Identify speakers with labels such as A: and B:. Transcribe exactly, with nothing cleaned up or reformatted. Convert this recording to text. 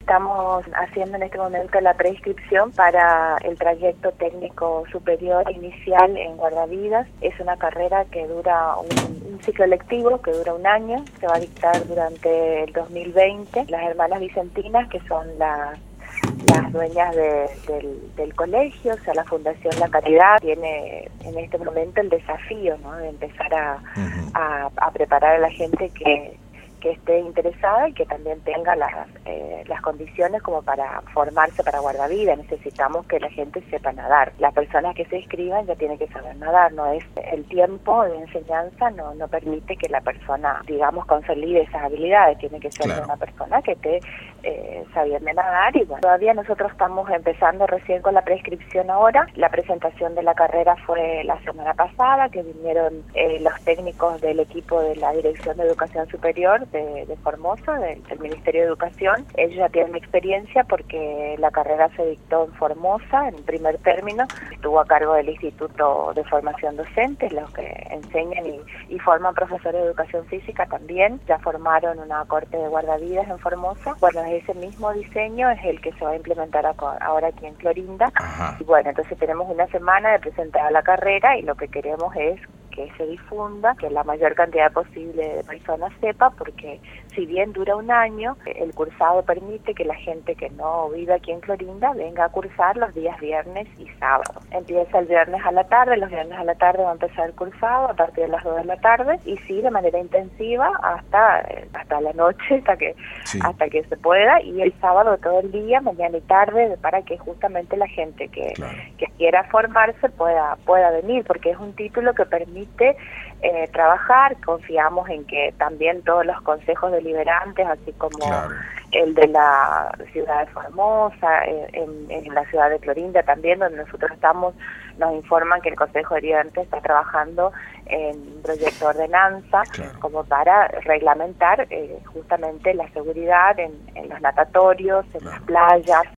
A: Estamos haciendo en este momento la preinscripción para el trayecto técnico superior inicial en guardavidas. Es una carrera que dura un, un ciclo lectivo que dura un año, se va a dictar durante el dos mil veinte. Las hermanas vicentinas, que son las las dueñas de, del, del colegio, o sea, la Fundación La Caridad, tiene en este momento el desafío, ¿no?, de empezar a, uh-huh. a, a preparar a la gente que, que esté interesada y que también tenga las, eh, las condiciones como para formarse para guardavidas. Necesitamos que la gente sepa nadar. Las personas que se inscriban ya tienen que saber nadar, no es el tiempo de enseñanza, no, no permite que la persona, digamos, consolide esas habilidades. Tiene que ser claro. una persona que esté eh, sabiendo nadar. Y bueno, todavía nosotros estamos empezando recién con la prescripción ahora. La presentación de la carrera fue la semana pasada, que vinieron eh, los técnicos del equipo de la Dirección de Educación Superior De, de Formosa, del, del Ministerio de Educación. Ellos ya tienen experiencia porque la carrera se dictó en Formosa, en primer término. Estuvo a cargo del Instituto de Formación Docente, los que enseñan y, y forman profesores de Educación Física también. Ya formaron una corte de guardavidas en Formosa. Bueno, ese mismo diseño es el que se va a implementar a, ahora aquí en Clorinda. Ajá. Y bueno, entonces tenemos una semana de presentar la carrera y lo que queremos es que se difunda, que la mayor cantidad posible de personas sepa, porque si bien dura un año, el cursado permite que la gente que no vive aquí en Clorinda venga a cursar los días viernes y sábado. Empieza el viernes a la tarde, los viernes a la tarde va a empezar el cursado a partir de las dos de la tarde, y sí, de manera intensiva hasta hasta la noche, hasta que sí. hasta que se pueda, y el sábado todo el día, mañana y tarde, para que justamente la gente que, claro. que quiera formarse pueda pueda venir, porque es un título que permite Eh, trabajar. Confiamos en que también todos los consejos deliberantes, así como claro. el de la ciudad de Formosa, en, en la ciudad de Clorinda también, donde nosotros estamos, nos informan que el Consejo Deliberante está trabajando en un proyecto de ordenanza claro. como para reglamentar eh, justamente la seguridad en, en los natatorios, en claro. las playas.